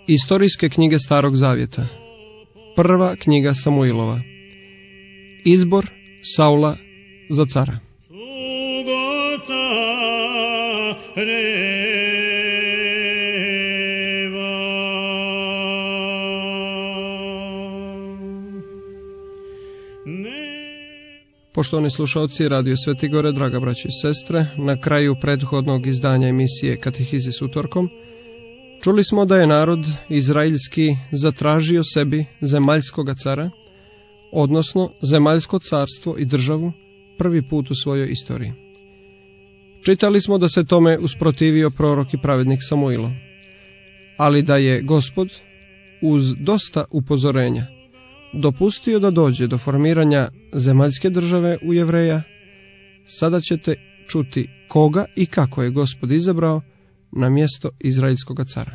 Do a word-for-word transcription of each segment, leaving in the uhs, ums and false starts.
Istorijske knjige Starog Zavjeta. Prva knjiga Samuilova. Izbor Saula za cara. Poštovani slušalci Radio Sveti Gore, draga braći i sestre, na kraju prethodnog izdanja emisije Katehizis utorkom, čuli smo da je narod izraelski zatražio sebi zemaljskoga cara, odnosno zemaljsko carstvo i državu, prvi put u svojoj istoriji. Čitali smo da se tome usprotivio prorok i pravednik Samuilo, ali da je Gospod, uz dosta upozorenja, dopustio da dođe do formiranja zemaljske države u Jevreja. Sada ćete čuti koga i kako je Gospod izabrao na mjesto izraelskog cara.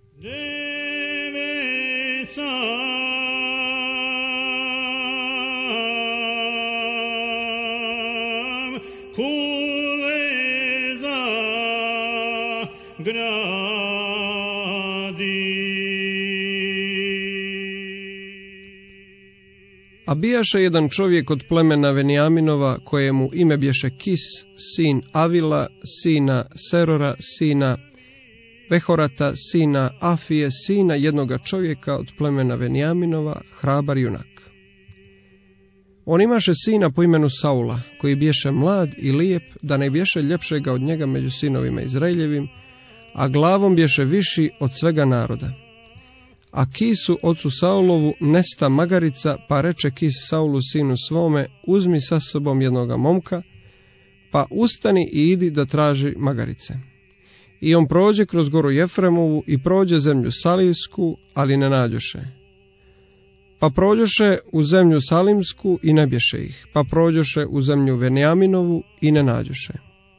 A bijaše jedan čovjek od plemena Venijaminova, kojemu ime bješe Kis, sin Avila, sina Serora, sina Vehorata, sina Afije, sina jednoga čovjeka od plemena Venijaminova, hrabar junak. On imaše sina po imenu Saula, koji bješe mlad i lijep, da ne bješe ljepšega od njega među sinovima Izraeljevim, a glavom bješe viši od svega naroda. A Kisu, ocu Saulovu, nesta magarica, pa reče Kis Saulu sinu svome, uzmi sa sobom jednoga momka, pa ustani i idi da traži magarice. I on prođe kroz goru Jefremovu i prođe zemlju Salijsku, ali ne nađoše. Pa prođoše u zemlju Salimsku i ne bješe ih, pa prođoše u zemlju Venijaminovu i ne nađoše.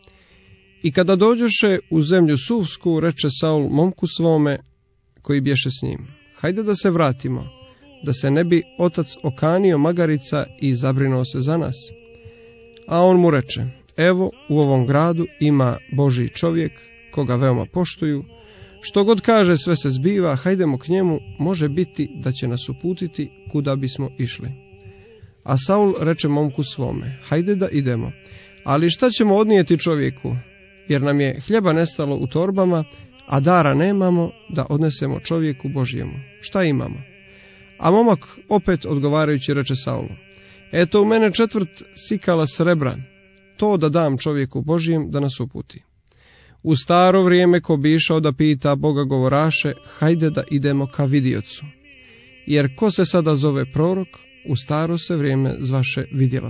I kada dođoše u zemlju Suvsku, reče Saul momku svome, koji bješe s njim, hajde da se vratimo, da se ne bi otac okanio magarica i zabrinuo se za nas. A on mu reče, evo u ovom gradu ima Božji čovjek, koga veoma poštuju, što god kaže sve se zbiva, hajdemo k njemu, može biti da će nas uputiti kuda bismo išli. A Saul reče momku svome, hajde da idemo, ali šta ćemo odnijeti čovjeku, jer nam je hljeba nestalo u torbama, a dara nemamo da odnesemo čovjeku Božjemu. Šta imamo? A momak opet odgovarajući reče Saulu, eto u mene četvrt sikala srebra, to da dam čovjeku Božjem da nas uputi. U staro vrijeme ko bi išao da pita Boga govoraše, hajde da idemo ka vidiocu. Jer ko se sada zove prorok, u staro se vrijeme zvaše vidjelac.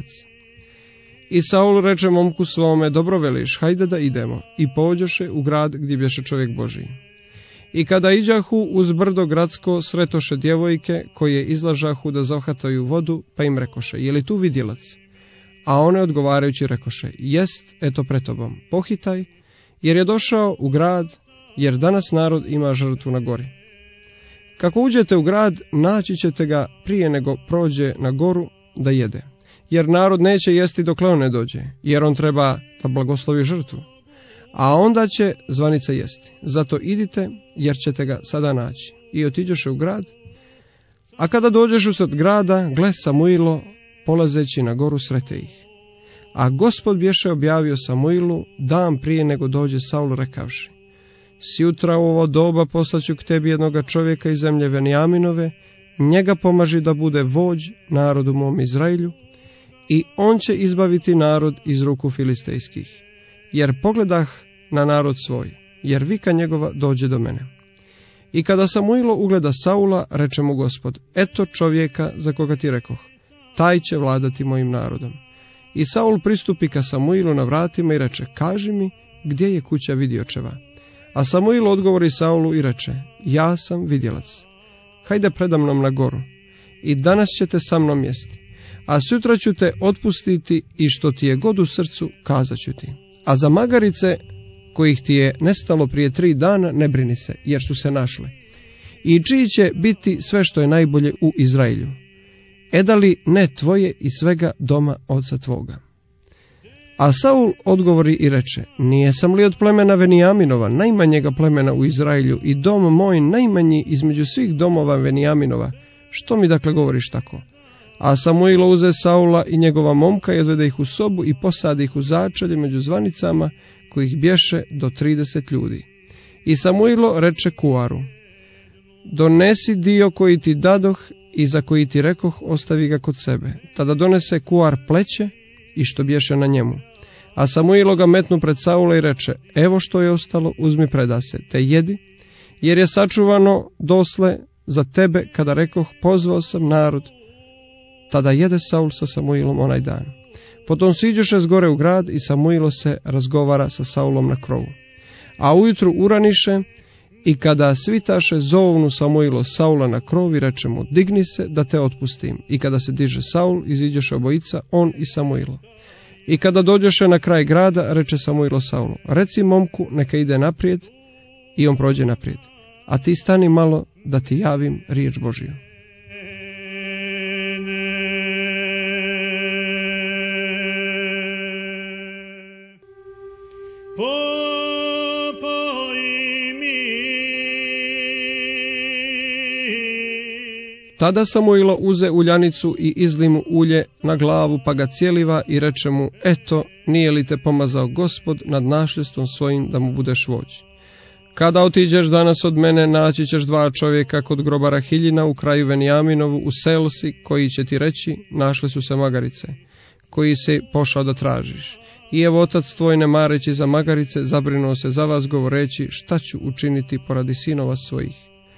I Saul reče momku svome, dobro veliš, hajde da idemo, i pođoše u grad gdje bješe čovjek Božji. I kada iđahu uz brdo gradsko, sretoše djevojke, koje izlažahu da zahvataju vodu, pa im rekoše, je li tu vidjelac? A one odgovarajući rekoše, jest, eto pred tobom, pohitaj, jer je došao u grad, jer danas narod ima žrtvu na gori. Kako uđete u grad, naći ćete ga prije nego prođe na goru da jede. Jer narod neće jesti dokle on ne dođe, jer on treba da blagoslovi žrtvu. A onda će zvanica jesti. Zato idite, jer ćete ga sada naći. I otiđoše u grad. A kada dođeš usred grada, gle Samuilo, polazeći na goru srete ih. A Gospod bješe objavio Samuilu dan prije nego dođe Saul rekavši, sjutra u ovo doba poslaću k tebi jednoga čovjeka iz zemlje Venijaminove, njega pomaži da bude vođ narodu mom Izraelju, i on će izbaviti narod iz ruku filistejskih, jer pogledah na narod svoj, jer vika njegova dođe do mene. I kada Samuilo ugleda Saula, reče mu Gospod, eto čovjeka za koga ti rekoh, taj će vladati mojim narodom. I Saul pristupi ka Samuilu na vratima i reče, kaži mi, gdje je kuća vidiočeva? A Samuil odgovori Saulu i reče, ja sam vidjelac, hajde predamnom na goru, i danas ćete sa mnom jesti. A sutra ću te otpustiti i što ti je god u srcu, kazat ću ti. A za magarice, kojih ti je nestalo prije tri dana, ne brini se, jer su se našle. I čiji će biti sve što je najbolje u Izraelju? Edali ne tvoje i svega doma oca tvoga. A Saul odgovori i reče, nije sam li od plemena Venijaminova, najmanjega plemena u Izraelju, i dom moj najmanji između svih domova Venijaminova, što mi dakle govoriš tako? A Samuilo uze Saula i njegova momka i odvede ih u sobu i posadi ih u začelje među zvanicama, kojih bješe do trideset ljudi. I Samuilo reče kuvaru, donesi dio koji ti dadoh i za koji ti rekoh, ostavi ga kod sebe. Tada donese kuvar pleće i što bješe na njemu. A Samuilo ga metnu pred Saula i reče, evo što je ostalo, uzmi predase, te jedi, jer je sačuvano dosle za tebe, kada rekoh, pozvao sam narod. Tada jede Saul sa Samuilom onaj dan. Potom siđoše zgore u grad i Samuilo se razgovara sa Saulom na krovu. A ujutru uraniše i kada svitaše, zovnu Samuilo Saula na krov i reče mu, digni se da te otpustim. I kada se diže Saul, iziđoše obojica, on i Samuilo. I kada dođoše na kraj grada, reče Samuilo Saulu, reci momku neka ide naprijed, i on prođe naprijed. A ti stani malo da ti javim riječ Božiju. Tada Samuilo uze uljanicu i izli mu ulje na glavu, pa ga cijeliva i reče mu, eto, nije li te pomazao Gospod nad našljstvom svojim da mu budeš vođ? Kada otiđeš danas od mene, naći ćeš dva čovjeka kod grobara Hiljina u kraju Venijaminovu u Selsi, koji će ti reći, našle su se magarice, koji si pošao da tražiš. I evo otac tvoj, ne mareći za magarice, zabrinuo se za vas, govoreći, šta ću učiniti poradi sinova svojih.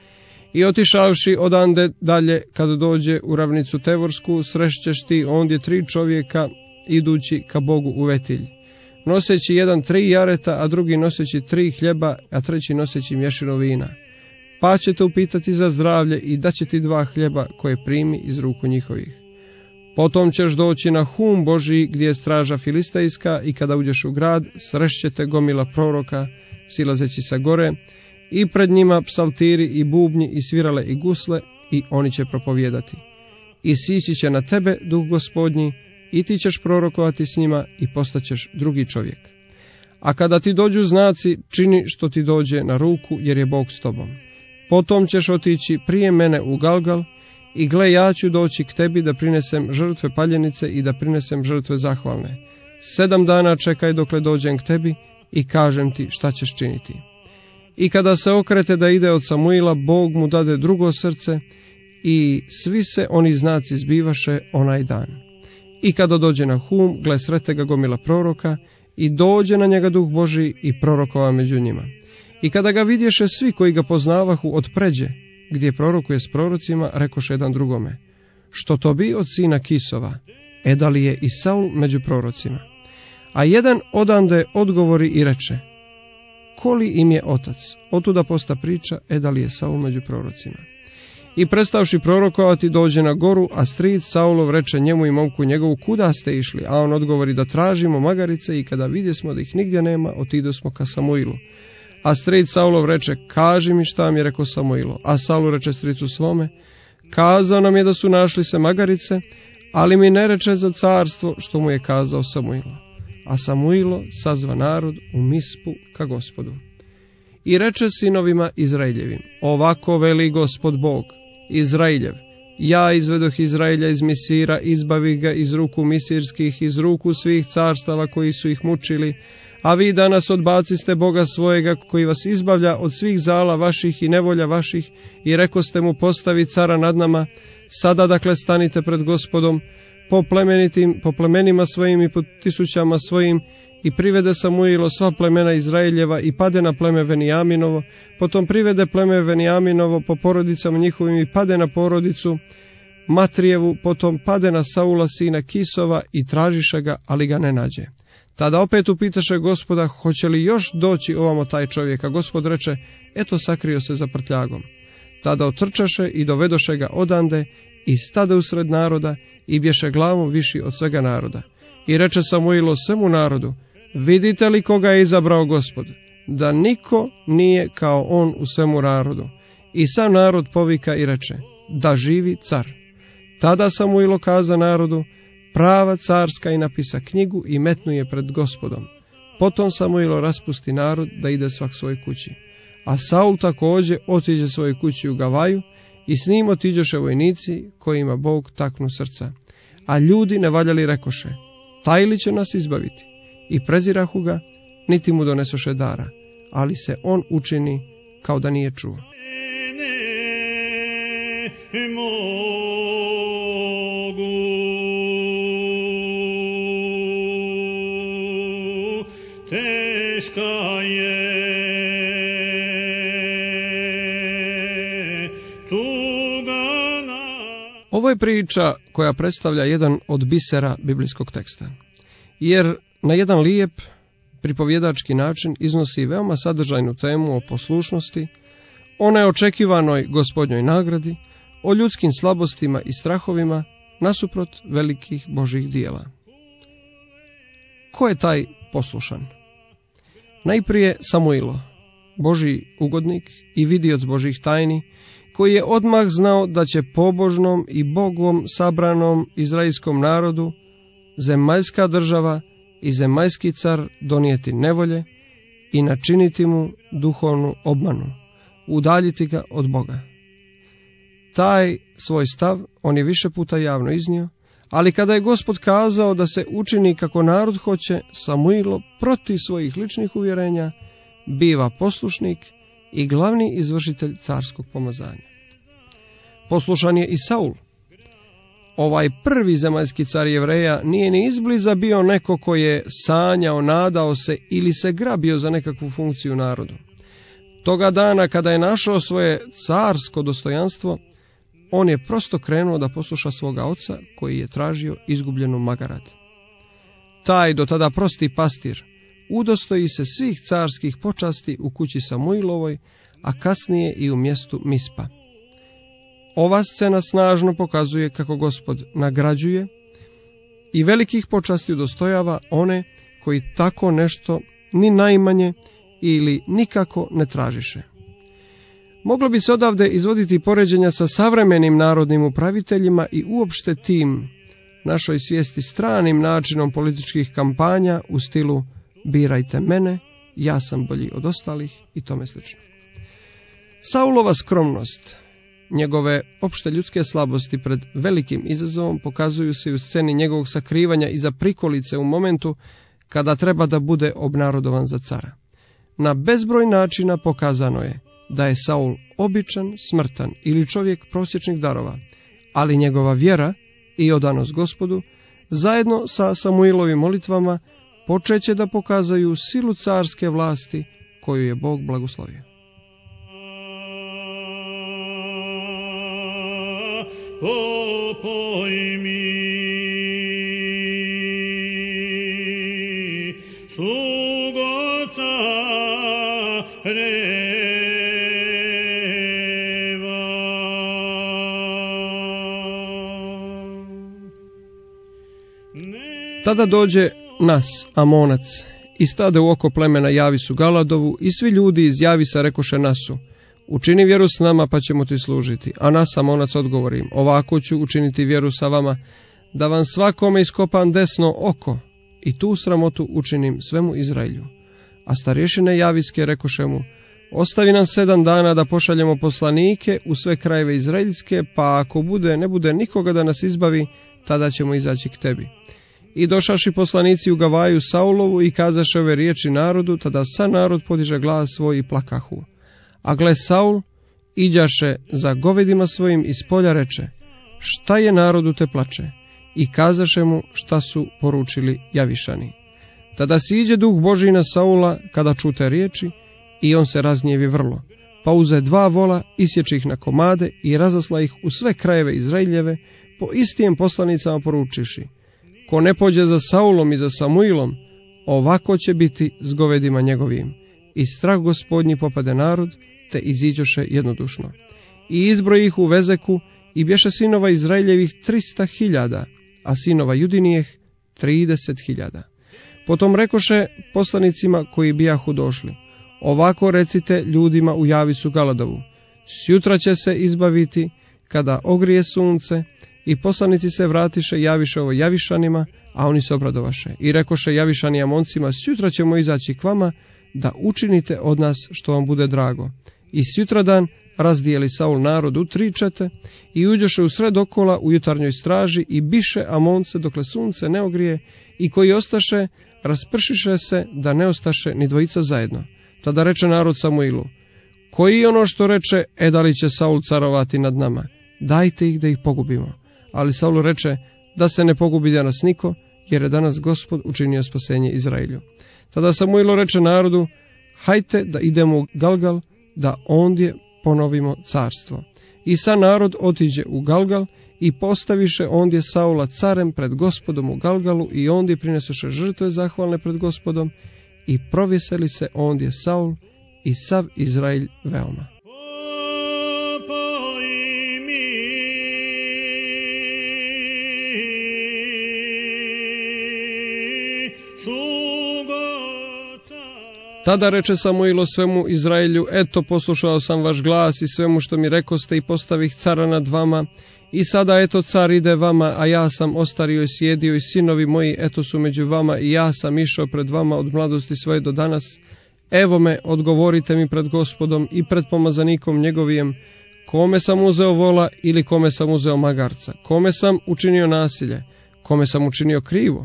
I otišavši odande dalje, kad dođe u ravnicu Tevorsku, srešćeš ti ondje tri čovjeka idući ka Bogu u Vetilj, noseći jedan tri jareta, a drugi noseći tri hljeba, a treći noseći mješino vina. Pa će te upitati za zdravlje i daće ti dva hljeba koje primi iz ruku njihovih. Potom ćeš doći na hum Božiji gdje je straža filistejska i kada uđeš u grad, srešćete gomila proroka, silazeći sa gore, i pred njima psaltiri i bubnji i svirale i gusle, i oni će propovijedati. I sići će na tebe duh Gospodnji, i ti ćeš prorokovati s njima i postaćeš drugi čovjek. A kada ti dođu znaci, čini što ti dođe na ruku, jer je Bog s tobom. Potom ćeš otići prije mene u Galgal, i gle, ja ću doći k tebi da prinesem žrtve paljenice i da prinesem žrtve zahvalne. Sedam dana čekaj dokle dođem k tebi i kažem ti šta ćeš činiti. I kada se okrete da ide od Samuila, Bog mu dade drugo srce i svi se oni znaci zbivaše onaj dan. I kada dođe na hum, gle, srete ga gomila proroka i dođe na njega duh Božji i prorokova među njima. I kada ga vidješe svi koji ga poznavahu od pređe, gdje prorokuje s prorocima, rekoše jedan drugome, što to bi od sina Kisova, e da li je i Saul među prorocima? A jedan odande odgovori i reče, koli im je otac? Otuda posta priča, e da li je Saul među prorocima? I prestavši prorokovati, dođe na goru, a stric Saulov reče njemu i momku njegovu, kuda ste išli? A on odgovori, da tražimo magarice, i kada vidjesmo da ih nigdje nema, otidosmo ka Samuilu. A stric Saulov reče, kaži mi šta mi je rekao Samuilo. A Saul reče stricu svome, kazao nam je da su našli se magarice, ali mi ne reče za carstvo što mu je kazao Samuilo. A Samuilo sazva narod u Mispu ka Gospodu. I reče sinovima Izraeljevim, ovako veli Gospod Bog, Izraeljev, ja izvedoh Izraelja iz Misira, izbavih ga iz ruku misirskih, iz ruku svih carstava koji su ih mučili, a vi danas odbaciste Boga svojega koji vas izbavlja od svih zala vaših i nevolja vaših, i rekoste mu, postavi cara nad nama. Sada dakle stanite pred Gospodom, po plemenitim, po plemenima svojim i po tisućama svojim, i privede Samuilo sva plemena Izraeljeva i pade na pleme Venijaminovo, potom privede pleme Venijaminovo po porodicama njihovim i pade na porodicu Matrijevu, potom pade na Saula sina Kisova i tražiše ga, ali ga ne nađe. Tada opet upitaše Gospoda, hoće li još doći ovamo taj čovjek, a Gospod reče, eto sakrio se za prtljagom. Tada otrčaše i dovedoše ga odande i stade usred naroda i bješe glavom viši od svega naroda. I reče Samuilo svemu narodu, vidite li koga je izabrao Gospod, da niko nije kao on u svemu narodu. I sam narod povika i reče, da živi car. Tada Samuilo kaza narodu, prava carska i napisa knjigu i metnu je pred Gospodom. Potom Samuilo raspusti narod da ide svak svoj kući. A Saul također otiđe svojoj kući u Gavaju i s njim otiđoše vojnici kojima Bog taknu srca. A ljudi nevaljali rekoše, taj li će nas izbaviti? I prezirahu ga, niti mu donesoše dara, ali se on učini kao da nije čuo. Teška je tuga na... Ovo je priča koja predstavlja jedan od bisera biblijskog teksta, jer na jedan lijep pripovjedački način iznosi veoma sadržajnu temu o poslušnosti, o neočekivanoj Gospodnjoj nagradi, o ljudskim slabostima i strahovima nasuprot velikih Božjih dijela. Ko je taj poslušan? Najprije Samuilo, Božji ugodnik i vidioc Božjih tajni, koji je odmah znao da će pobožnom i Bogom sabranom izraelskom narodu zemaljska država i zemaljski car donijeti nevolje i načiniti mu duhovnu obmanu, udaljiti ga od Boga. Taj svoj stav on je više puta javno iznio, ali kada je Gospod kazao da se učini kako narod hoće, Samuilo protiv svojih ličnih uvjerenja biva poslušnik i glavni izvršitelj carskog pomazanja. Poslušan je i Saul. Ovaj prvi zemaljski car Jevreja nije ni izbliza bio neko koji je sanjao, nadao se ili se grabio za nekakvu funkciju narodu. Toga dana kada je našao svoje carsko dostojanstvo, on je prosto krenuo da posluša svoga oca koji je tražio izgubljenu Magarad. Taj do tada prosti pastir udostoji se svih carskih počasti u kući Samuilovoj, a kasnije i u mjestu Mispa. Ova scena snažno pokazuje kako Gospod nagrađuje i velikih počasti udostojava one koji tako nešto ni najmanje ili nikako ne tražiše. Moglo bi se odavde izvoditi poređenja sa savremenim narodnim upraviteljima i uopšte tim našoj svijesti stranim načinom političkih kampanja u stilu birajte mene, ja sam bolji od ostalih i tome slično. Saulova skromnost, njegove opšte ljudske slabosti pred velikim izazovom pokazuju se u sceni njegovog sakrivanja iza prikolice u momentu kada treba da bude obnarodovan za cara. Na bezbroj načina pokazano je da je Saul običan, smrtan ili čovjek prosječnih darova, ali njegova vjera i odanost Gospodu, zajedno sa Samuilovim molitvama, počeće da pokazaju silu carske vlasti koju je Bog blagoslovio. Popoj mi slugoca reva. Tada dođe Nas, Amonac, i stade u oko plemena Javisu Galadovu, i svi ljudi iz Javisa rekoše Nasu, učini vjeru s nama pa ćemo ti služiti. A Nas, Amonac, odgovori im, ovako ću učiniti vjeru sa vama, da vam svakome iskopam desno oko i tu sramotu učinim svemu Izraelju. A starješine Javiske rekoše mu, ostavi nam sedam dana da pošaljemo poslanike u sve krajeve Izraeljske, pa ako bude, ne bude nikoga da nas izbavi, tada ćemo izaći k tebi. I došaši poslanici u Gavaju Saulovu i kazaše ove riječi narodu, tada sa narod podiže glas svoj i plakahu. A gle, Saul iđaše za govedima svojim iz polja reče, šta je narodu te plače? I kazaše mu šta su poručili Javišani. Tada si iđe duh Božji na Saula kada čute riječi i on se razgnjevi vrlo, pa uze dva vola, isječi ih na komade i razasla ih u sve krajeve Izraeljeve, po istijem poslanicama poručiši, ko ne pođe za Saulom i za Samuilom, ovako će biti s govedima njegovim. I strah Gospodnji popade narod, te iziđoše jednodušno. I izbroji ih u Vezeku, i bješe sinova Izraeljevih trista hiljada, a sinova Judinijeh trideset hiljada. Potom rekoše poslanicima koji bijahu došli, ovako recite ljudima u Javisu Galadovu, sjutra će se izbaviti, kada ogrije sunce, I poslanici se vratiše i javiše ovo Javišanima, a oni se obradovaše. I rekoše Javišani Amoncima, sjutra ćemo izaći k vama, da učinite od nas što vam bude drago. I sjutradan razdijeli Saul narod u tri čete i uđoše u sred okola u jutarnjoj straži i biše Amonce dokle sunce ne ogrije, i koji ostaše raspršiše se da ne ostaše ni dvojica zajedno. Tada reče narod Samuilu, koji ono što reče, e da li će Saul carovati nad nama? Dajte ih da ih pogubimo. Ali Saul reče, da se ne pogubi danas niko, jer je danas Gospod učinio spasenje Izraelju. Tada Samuilo reče narodu, hajte da idemo u Galgal, da ondje ponovimo carstvo. I sa narod otiđe u Galgal i postaviše ondje Saula carem pred Gospodom u Galgalu i ondje prinesoše žrtve zahvalne pred Gospodom i provjeseli se ondje Saul i sav Izrael veoma. Tada reče Samuilo svemu Izraelju, eto poslušao sam vaš glas i svemu što mi rekoste i postavih cara nad vama, i sada eto car ide vama, a ja sam ostario i sjedio i sinovi moji eto su među vama i ja sam išao pred vama od mladosti svoje do danas. Evo me, odgovorite mi pred Gospodom i pred pomazanikom njegovijem, kome sam uzeo vola ili kome sam uzeo magarca, kome sam učinio nasilje, kome sam učinio krivo,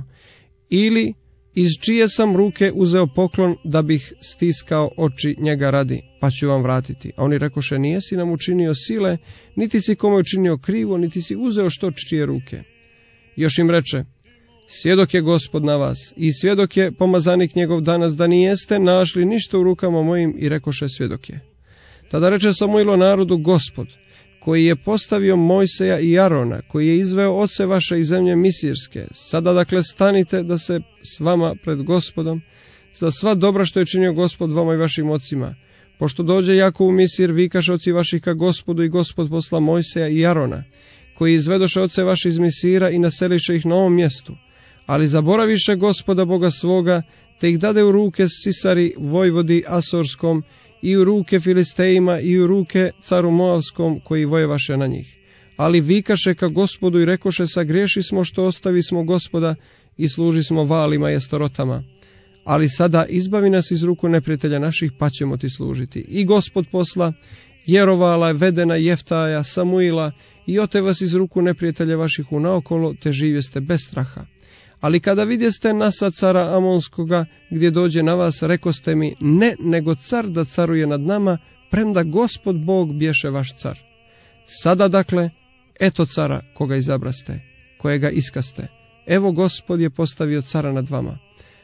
ili iz čije sam ruke uzeo poklon da bih stiskao oči njega radi, pa ću vam vratiti. A oni rekoše, nijesi nam učinio sile, niti si kome učinio krivo, niti si uzeo što čije ruke. Još im reče, svjedok je Gospod na vas, i svjedok je pomazanik njegov danas, da nijeste našli ništa u rukama mojim, i rekoše, svjedok je. Tada reče Samuilo narodu, Gospod, koji je postavio Mojseja i Arona, koji je izveo oce vaše iz zemlje Misirske, sada dakle stanite da se s vama pred Gospodom, za sva dobra što je činio Gospod vama i vašim ocima. Pošto dođe Jakov u Misir, vikaše oci vaših ka Gospodu, i Gospod posla Mojseja i Arona, koji izvedoše oce vaše iz Misira i naseliše ih na ovom mjestu. Ali zaboraviše Gospoda Boga svoga, te ih dade u ruke Sisari, vojvodi Asorskom, i u ruke Filistejima, i u ruke caru Moavskom, koji vojevaše na njih. Ali vikaše ka Gospodu i rekoše, sagriješi smo što ostavi smo Gospoda i služi smo valima i estorotama. Ali sada izbavi nas iz ruku neprijatelja naših, pa ćemo ti služiti. I Gospod posla Jerovala, Vedena, Jeftaja, Samuila, i ote vas iz ruku neprijatelja vaših unaokolo, te živjeste bez straha. Ali kada vidjeste nasa cara Amonskoga, gdje dođe na vas, rekoste mi, ne, nego car da caruje nad nama, premda Gospod Bog bješe vaš car. Sada dakle, eto cara koga izabraste, kojega iskaste. Evo Gospod je postavio cara nad vama.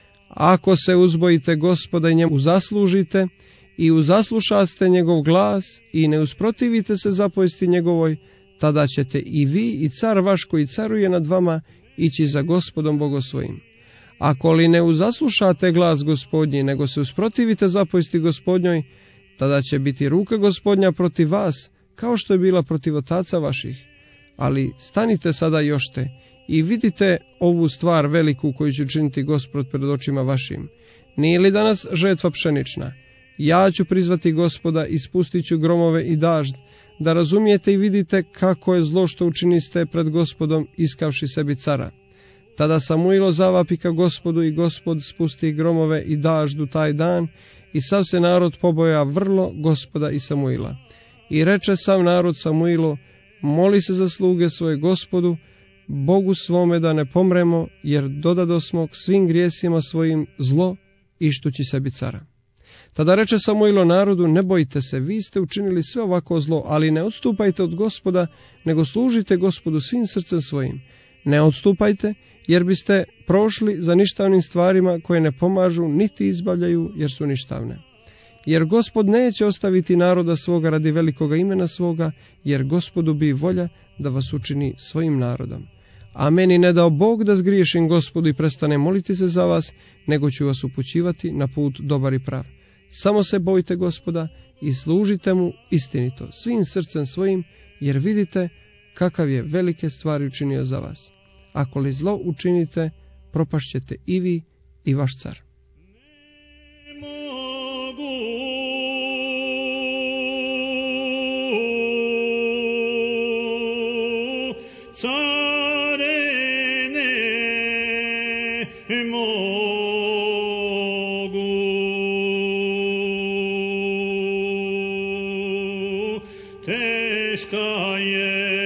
Ako se uzbojite Gospoda i njemu zaslužite, i uzaslušaste njegov glas, i ne usprotivite se zapovesti njegovoj, tada ćete i vi i car vaš koji caruje nad vama ići za Gospodom Bogom svojim. Ako li ne uzaslušate glas Gospodnji, nego se usprotivite zapovesti Gospodnjoj, tada će biti ruka Gospodnja protiv vas, kao što je bila protiv otaca vaših. Ali stanite sada jošte i vidite ovu stvar veliku koju će učiniti Gospod pred očima vašim. Nije li danas žetva pšenična? Ja ću prizvati Gospoda i spustit ću gromove i dažd, da razumijete i vidite kako je zlo što učiniste pred Gospodom, iskavši sebi cara. Tada Samuilo zavapi ka Gospodu, i Gospod spusti gromove i daždu taj dan, i sav se narod poboja vrlo Gospoda i Samuila. I reče sav narod Samuilo, moli se za sluge svoje Gospodu, Bogu svome da ne pomremo, jer dodadosmo k svim grijesima svojim zlo, ištući sebi cara. Tada reče Samuilo narodu, ne bojte se, vi ste učinili sve ovako zlo, ali ne odstupajte od Gospoda, nego služite Gospodu svim srcem svojim. Ne odstupajte, jer biste prošli za ništavnim stvarima koje ne pomažu, niti izbavljaju, jer su ništavne. Jer Gospod neće ostaviti naroda svoga radi velikoga imena svoga, jer Gospodu bi volja da vas učini svojim narodom. A meni ne dao Bog da zgriješim Gospodu i prestane moliti se za vas, nego ću vas upućivati na put dobar i prav. Samo se bojte Gospoda i služite mu istinito, svim srcem svojim, jer vidite kakav je velike stvari učinio za vas. Ako li zlo učinite, propašćete i vi i vaš car. Car teška je.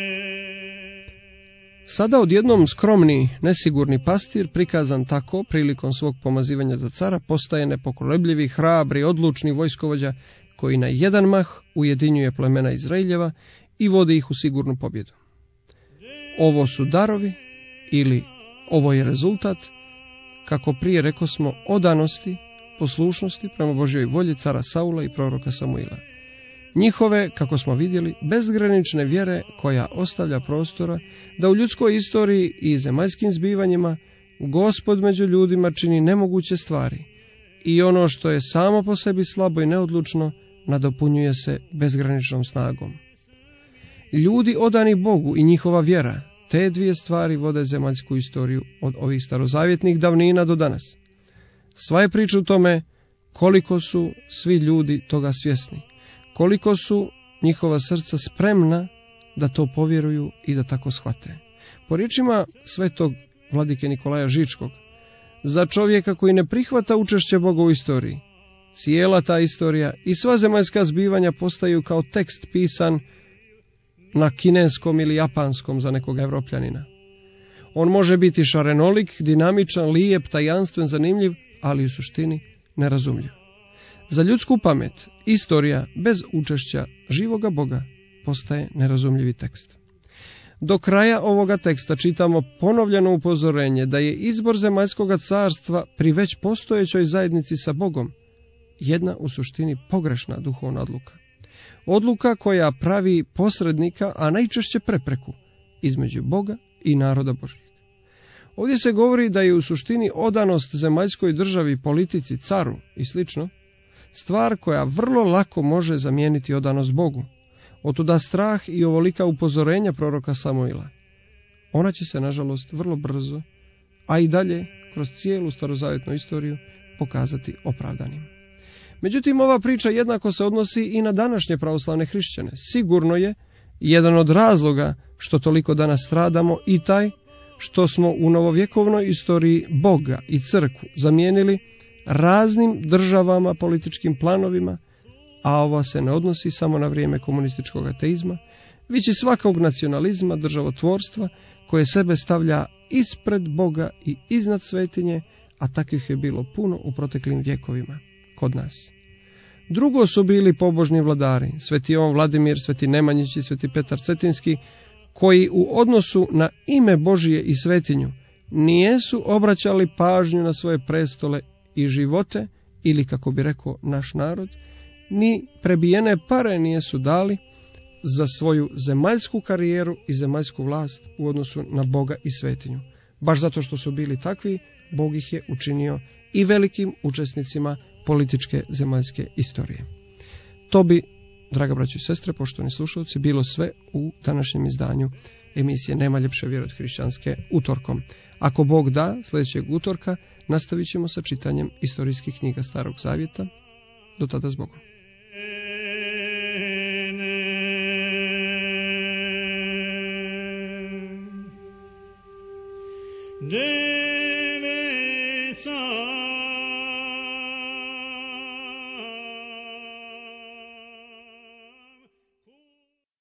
Sada odjednom skromni, nesigurni pastir, prikazan tako prilikom svog pomazivanja za cara, postaje nepokolebljivi, hrabri, odlučni vojskovođa koji na jedan mah ujedinjuje plemena Izraeljeva i vodi ih u sigurnu pobjedu. Ovo su darovi ili ovo je rezultat, kako prije rekosmo, odanosti, poslušnosti prema Božjoj volji cara Saula i proroka Samuila. Njihove, kako smo vidjeli, bezgranične vjere koja ostavlja prostora da u ljudskoj istoriji i zemaljskim zbivanjima Gospod među ljudima čini nemoguće stvari i ono što je samo po sebi slabo i neodlučno nadopunjuje se bezgraničnom snagom. Ljudi odani Bogu i njihova vjera, te dvije stvari vode zemaljsku istoriju od ovih starozavjetnih davnina do danas. Sva je priča u tome koliko su svi ljudi toga svjesni, koliko su njihova srca spremna da to povjeruju i da tako shvate. Po riječima svetog vladike Nikolaja Žičkog, za čovjeka koji ne prihvata učešće Boga u istoriji, cijela ta istorija i sva zemaljska zbivanja postaju kao tekst pisan na kineskom ili japanskom za nekog Evropljanina. On može biti šarenolik, dinamičan, lijep, tajanstven, zanimljiv, ali u suštini nerazumljiv. Za ljudsku pamet, istorija bez učešća živoga Boga postaje nerazumljivi tekst. Do kraja ovoga teksta čitamo ponovljeno upozorenje da je izbor zemaljskoga carstva pri već postojećoj zajednici sa Bogom jedna u suštini pogrešna duhovna odluka. Odluka koja pravi posrednika, a najčešće prepreku, između Boga i naroda Božjeg. Ovdje se govori da je u suštini odanost zemaljskoj državi, politici, caru i slično, stvar koja vrlo lako može zamijeniti odanost Bogu. Otuda strah i ovolika upozorenja proroka Samuila. Ona će se, nažalost, vrlo brzo, a i dalje, kroz cijelu starozavjetnu istoriju, pokazati opravdanim. Međutim, ova priča jednako se odnosi i na današnje pravoslavne hrišćane. Sigurno je jedan od razloga što toliko danas stradamo i taj što smo u novovjekovnoj istoriji Boga i crkvu zamijenili raznim državama, političkim planovima, a ovo se ne odnosi samo na vrijeme komunističkog ateizma, već i svakog nacionalizma, državotvorstva, koje sebe stavlja ispred Boga i iznad svetinje, a takvih je bilo puno u proteklim vjekovima kod nas. Drugo su bili pobožni vladari, sveti Jovan Vladimir, sveti Nemanjić i sveti Petar Cetinski, koji u odnosu na ime Božije i svetinju nijesu obraćali pažnju na svoje prestole i živote, ili kako bi rekao naš narod, ni prebijene pare nijesu dali za svoju zemaljsku karijeru i zemaljsku vlast u odnosu na Boga i svetinju. Baš zato što su bili takvi, Bog ih je učinio i velikim učesnicima političke zemaljske istorije. To bi, draga braćo i sestre, poštovani slušalci, bilo sve u današnjem izdanju emisije Nema ljepše vjere od hrišćanske utorkom. Ako Bog da, sljedećeg utorka nastavit ćemo sa čitanjem istorijskih knjiga Starog Zavjeta. Do tada s Bogom. Ne